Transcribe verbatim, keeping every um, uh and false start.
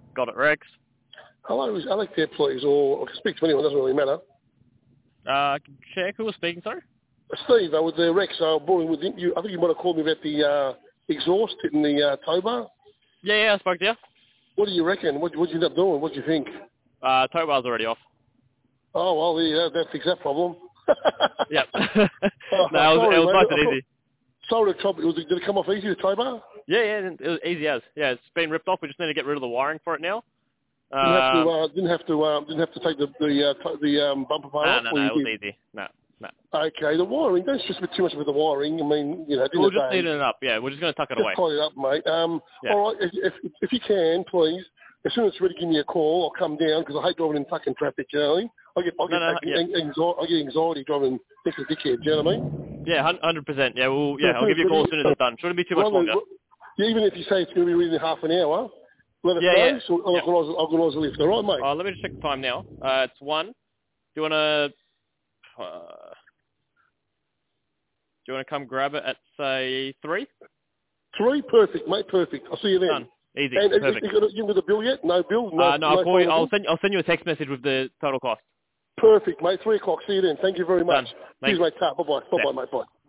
Got it, Rex. Hello, is Alex there, please? Or I can speak to anyone, doesn't really matter. Uh, check. Who was speaking, sorry? Steve, uh, with the Rex, I was boring with you. I think you might have called me about the uh, exhaust in the uh, tow bar. Yeah, yeah, I spoke to you. What do you reckon? What what did you end up doing? What do you think? Uh, tow bar's already off. Oh, well, yeah, that fixed that problem. Yep. oh, no, it was, sorry, it was mate. nice I and thought, easy. sorry to trouble. Was it, did it come off easy, the tow bar? Yeah, yeah, it was easy as. Yeah, it's been ripped off. We just need to get rid of the wiring for it now. Didn't have to. Um, Uh, didn't have to. Um, didn't have to take the the uh, t- the um, bumper part no, off. no, Or no, you it was did? easy. No, no. Okay, the wiring. Don't stress a bit too much with the wiring. I mean, you know, at the end We'll of the just day, neaten it up. Yeah, we're just going to tuck it just away. tie it up, mate. Um, Yeah. all right, if, if if you can, please, as soon as it's ready, give me a call. I'll come down because I hate driving in fucking traffic. You know what I mean? I get I No, get no, fucking yeah. anxiety. I get anxiety driving next to dickhead. Do you know what I mean? Yeah, one hundred percent. Yeah, we'll, So yeah, as I'll soon give as you a call as ready, soon as it's done. Shouldn't be too much rather, longer. yeah, even if you say it's going to be ready in half an hour, let us Yeah, know. yeah. So I'll yeah. organise, I'll organise a lift. All right, mate. Uh, let me just check the time now. Uh, it's one. Do you want to... Uh, do you want to come grab it at, say, three? Three, perfect, mate, perfect. I'll see you then. Done. Easy. And, and Perfect. you got a, you got a bill yet? No bill? No, Uh, no, I'll call you. final I'll bill? send, I'll send you a text message with the total cost. Perfect, mate. Three o'clock. See you then. Thank you very much. Done. Cheers, Thanks. mate. Bye-bye. Bye-bye, Yeah. mate. Bye.